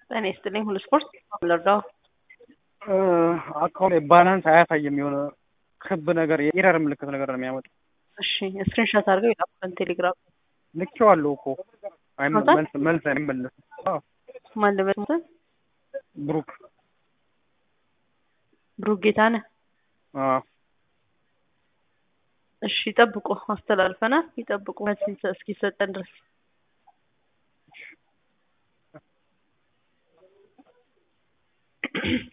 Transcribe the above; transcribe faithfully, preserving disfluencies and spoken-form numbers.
ጤና ይስጥልኝ ሁሉ ስፖርት ለርዳው አካውንት ባላንስ አያሳይም የሆነ ክብ ነገር የኤረር ምልክት ነገር ነው የሚያመጣው። እሺ ስክሪንሾት አድርገው ይላኩልን ቴሌግራም ልኬዋለሁ እኮ አይ መልስ መልስ አይመለስም። አዎ ማን ለበሰ ብሩክ ብሩክ ጌታነህ አዎ እሺ ይጠብቁ አስተላልፈናል ይጠብቁ መልስ እስኪሰጠን ድረስ